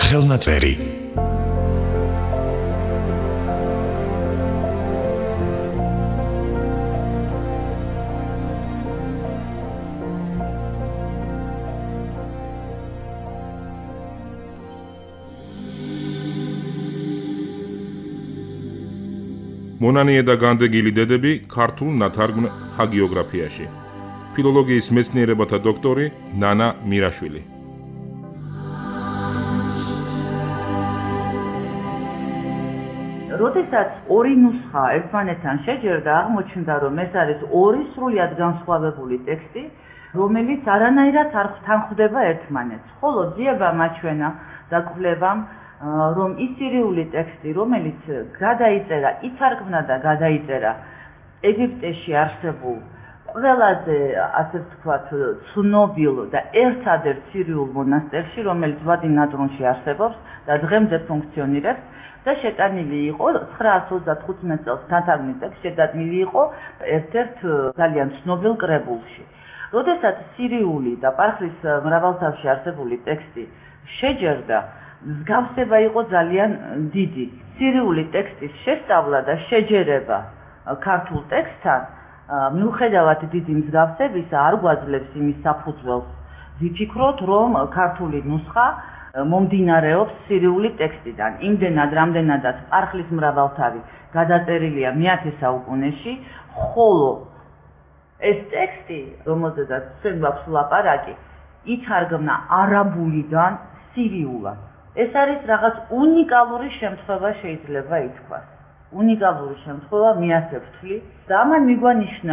ხელნაწერი მონანიე და განდეგილი დედები ქართულ ნათარგმნ ჰაგიოგრაფიაში. ფილოლოგიის მეცნიერებათა დოქტორი ნანა მირაშვილი. როდესაც ორი ნუსხა ერთმანეთთან შეჯერდა, აღმოჩნდა, რომ ეს არის ორი სრულიად განსხვავებული ტექსტი, რომელიც არანაირად არ თანხვდება ერთმანეთს. ხოლო ძიება მაჩვენა და კვლევამ, რომ ის სირიული ტექსტი, რომელიც გადაიწერა, ითარგმნა და გადაიწერა ეგვიპტეში არსებულ ყველაზე, ასე ვთქვათ, ცნობილ და ერთადერთ სირიულ მონასტერში, რომელიც ვადი ნატრუნში არსებობს და დღემდე ფუნქციონირებს და შეტანილი იყო 935 წელს ნათარგმნი ტექსტი შეტანილი იყო ერთ-ერთ ძალიან ცნობილ კრებულში. როდესაც სირიული და პარხლის მრავალთავში არსებული ტექსტი შეჯერდა, მსგავსება იყო ძალიან დიდი. სირიული ტექსტის შესწავლა და შეჯერება ქართულ ტექსტთან, მიუხედავად დიდი მსგავსებისა, არ გვაძლევს იმის საფუძველს ვიფიქროთ, რომ ქართული ნუსხა მომდინარეობს სირიული ტექსტიდან. იმდენად, რამდენადაც პარხლის მრავალთავი გადაწერილია მე-10 საუკუნეში, ხოლო ეს ტექსტი, რომელზედაც ჩვენ გვაქვს ლაპარაკი, ითარგმნა არაბულიდან სირიულად. ეს არის რაღაც უნიკალური შემთხვევა, შეიძლება ითქვას. უნიკალური შემთხვევა, მე ასე ვთვლი და ამან მიგვანიშნა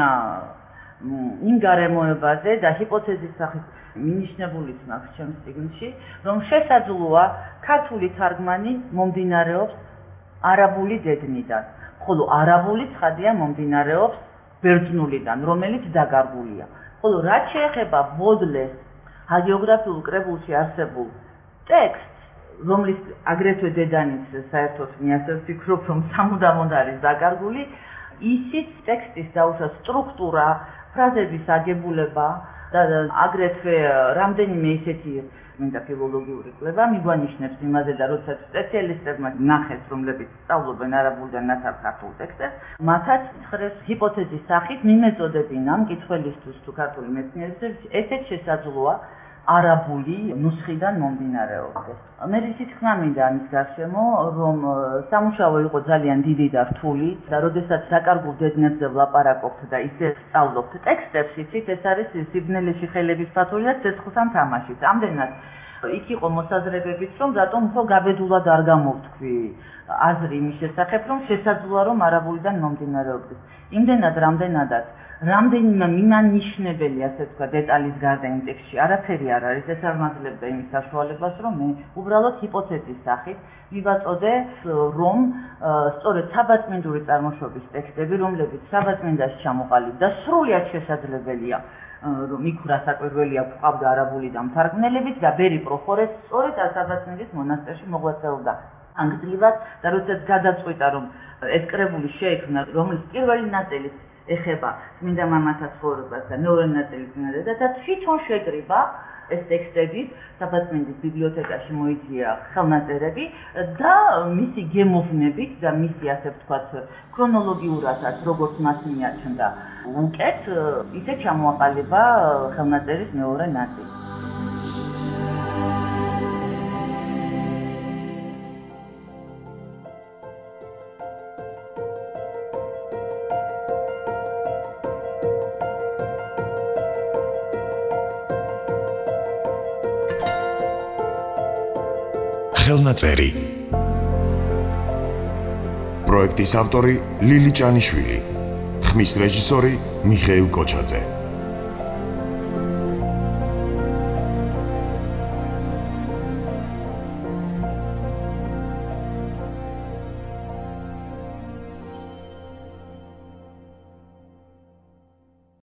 იმ გარემოებაზე და ჰიპოთეზის სახით მინიშნებულიც მაქვს ჩემს წიგნში, რომ შესაძლოა ქართული თარგმანი მომდინარეობს არაბული დედნიდან, ხოლო არაბული ცხადია მომდინარეობს ბერძნულიდან, რომელიც დაკარგულია. ხოლო რაც შეეხება ბოდლეს ჰაგიოგრაფიულ კრებულში არსებულ ტექსტს, რომლის აგრეთვე დედანიც საერთოდ მე ასე ვფიქრობ, რომ სამუდამოდ არის დაკარგული, ისიც ტექსტის დაუშვათ სტრუქტურა, ფრაზების აგებულება და აგრეთვე რამდენიმე ისეთი მინდა ფილოლოგიური კვლევა მიგვანიშნებს იმაზე და როდესაც სპეციალისტებმა ნახეს, რომლებიც სწავლობენ არაბულიდან ნათარგმნ ქართულ ტექსტებს, მათაც ცხრეს ჰიპოთეზის სახით მიმეწოდებინა მკითხველისთვის თუ ქართული მეცნიერებისთვის ესეც შესაძლოა არაბული ნუსხიდან მომდინარეობდეს. მე რითი თქმა მინდა ამის გარშემო, რომ სამუშაო იყო ძალიან დიდი და რთული და როდესაც დაკარგულ დედნებზე ვლაპარაკობთ და ისე სწავლობთ ტექსტებს, იცით, ეს არის სიბნელეში ხელების ფათული და ცეცხლთან თამაშიც. ამდენად იქ იყო მოსაზრებებიც, რომ რატომ უფრო გაბედულად არ გამოვთქვი აზრი იმის შესახებ, რომ შესაძლოა რომ არაბულიდან მომდინარეობდეს. იმდენად, რამდენადაც რამდენიმე მიმანიშნებელი, ასე ვთქვათ, დეტალის გარდა იმ ტექსტში არაფერი არ არის, ეს არ მაძლევდა იმის საშუალებას, რომ მე უბრალოდ ჰიპოთეზის სახით მივაწოდე, რომ სწორედ საბაწმინდური წარმოშობის ტექსტები, რომლებიც საბაწმინდაში ჩამოყალიბდა, სრულიად შესაძლებელია, რომ იქ რასაკვირველია გვყავდა არაბულიდან მთარგმნელებით და ბერი პროხორეს სწორედ საბაწმინდის მონასტერში მოღვაწეობდა ანგლიურად და როდესაც გადაწყვიტა, რომ ეს კრებული შეიქმნა, რომლის პირველი ნაწილი ეხება წმინდა მამათა ცხოვრებას და მეორე ნაწილი წმინდა და თვითონ შეკრიბა ეს ტექსტები საბაწმინდის ბიბლიოთეკაში მოიწია ხელნაწერები და მისი გემოვნებით და მისი ასე ვთქვათ ქრონოლოგიურადაც როგორც მას მიაჩნდა უკეთ, ისე ჩამოაყალიბა ხელნაწერის მეორე ნაწილი. ხელნაწერი პროექტის ავტორი ლილი ჭანიშვილი, ხმის რეჟისორი მიხეილ კოჩაძე.